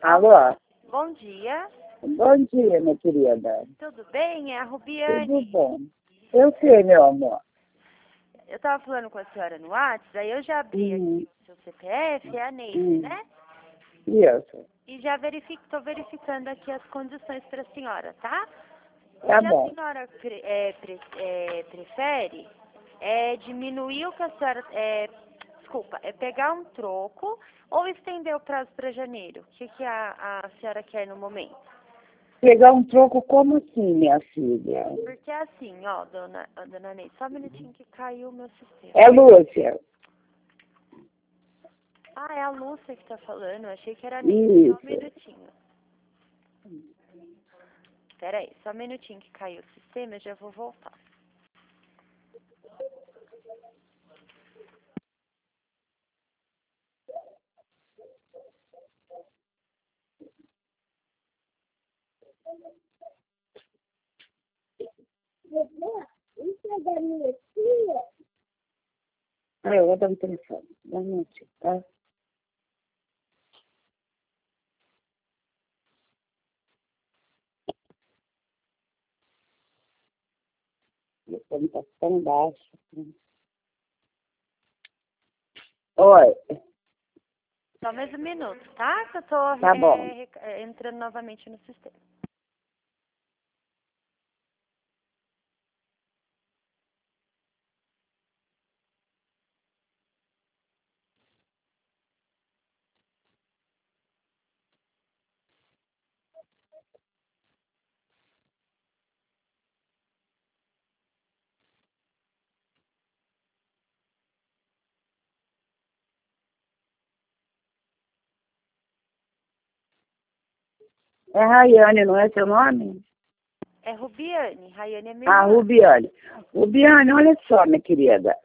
Alô? Bom dia. Bom dia, minha querida. Tudo bem? É a Rubiane. Tudo bom? Eu sei, meu amor. Eu estava falando com a senhora no WhatsApp, aí eu já abri aqui o seu CPF, é a Neide, né? Isso. E já estou verificando aqui as condições para a senhora, tá? O Tá que a bom. senhora prefere é diminuir o que a senhora... é pegar um troco ou estender o prazo para janeiro? O que a senhora quer no momento? Pegar um troco como assim, minha filha? Porque assim, ó, dona Neide, só um minutinho que caiu o meu sistema. É Lúcia. Ah, é a Lúcia que tá falando, eu achei que era a Neide. Só um Isso. minutinho. Pera aí, só um minutinho que caiu o sistema, eu já vou voltar. Isso é da minha filha? Eu vou dar um telefone. Dá um minutinho, tá? O telefone tá tão baixo. Oi. Só mais um minuto, tá? Que eu tô Tá bom. entrando novamente no sistema. É Rayane, não é seu nome? É Rubiane, Rayane é minha irmã. Rubiane. Rubiane, olha só, minha querida.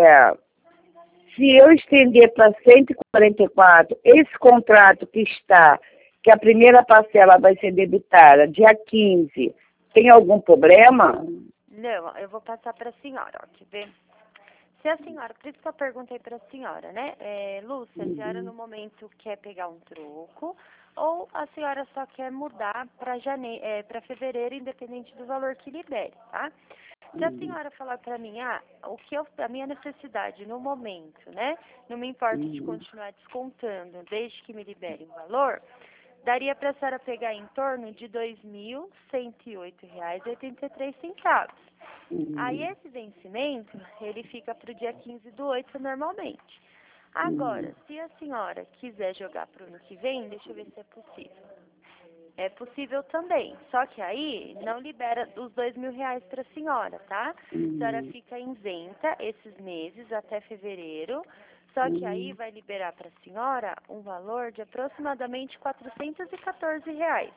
Se eu estender para 144, esse contrato que a primeira parcela vai ser debitada dia 15, tem algum problema? Não, eu vou passar para a senhora, ó, quer ver? Se a senhora, por isso que eu perguntei para a senhora, né? Lúcia, a senhora no momento quer pegar um troco ou a senhora só quer mudar para fevereiro, independente do valor que libere, tá? Se a senhora falar para mim, a minha necessidade no momento, né? Não me importa de continuar descontando desde que me liberem o valor, daria para a senhora pegar em torno de R$ 2.108,83. Aí esse vencimento, ele fica para o dia 15/8 normalmente. Agora, se a senhora quiser jogar para o ano que vem, deixa eu ver se é possível. É possível também, só que aí não libera os R$ 2.000 para a senhora, tá? A senhora fica isenta esses meses até fevereiro, só que aí vai liberar para a senhora um valor de aproximadamente R$ 414.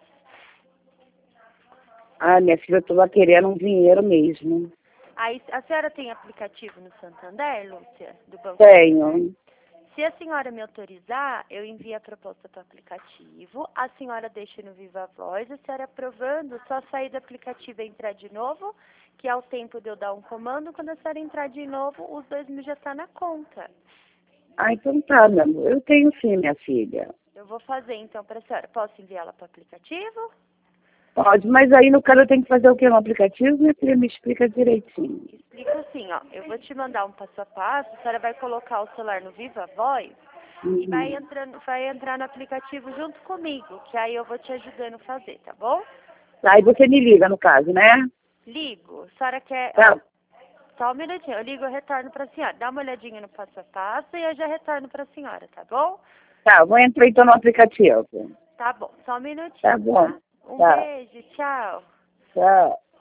Minha filha, eu tô querendo um dinheiro mesmo. Aí, a senhora tem aplicativo no Santander, Lúcia, do Banco? Tenho. Se a senhora me autorizar, eu envio a proposta para o aplicativo, a senhora deixa no Viva Voz, a senhora aprovando, só sair do aplicativo e entrar de novo, que é o tempo de eu dar um comando, quando a senhora entrar de novo, os R$ 2.000 já tá na conta. Então tá, meu amor. Eu tenho sim, minha filha. Eu vou fazer então para a senhora. Posso enviá-la para o aplicativo? Pode, mas aí no caso eu tenho que fazer o quê no aplicativo? Minha filha me explica direitinho. Explico assim, ó. Eu vou te mandar um passo a passo, a senhora vai colocar o celular no Viva Voz e vai entrar no aplicativo junto comigo, que aí eu vou te ajudando a fazer, tá bom? Aí você me liga, no caso, né? Ligo. A senhora quer... Tá, Só um minutinho. Eu ligo e retorno para a senhora. Dá uma olhadinha no passo a passo e eu já retorno para a senhora, tá bom? tá, vou entrar então no aplicativo. Tá bom. Só um minutinho, Tá bom. tá? Um Tá, beijo. Tchau. tchau.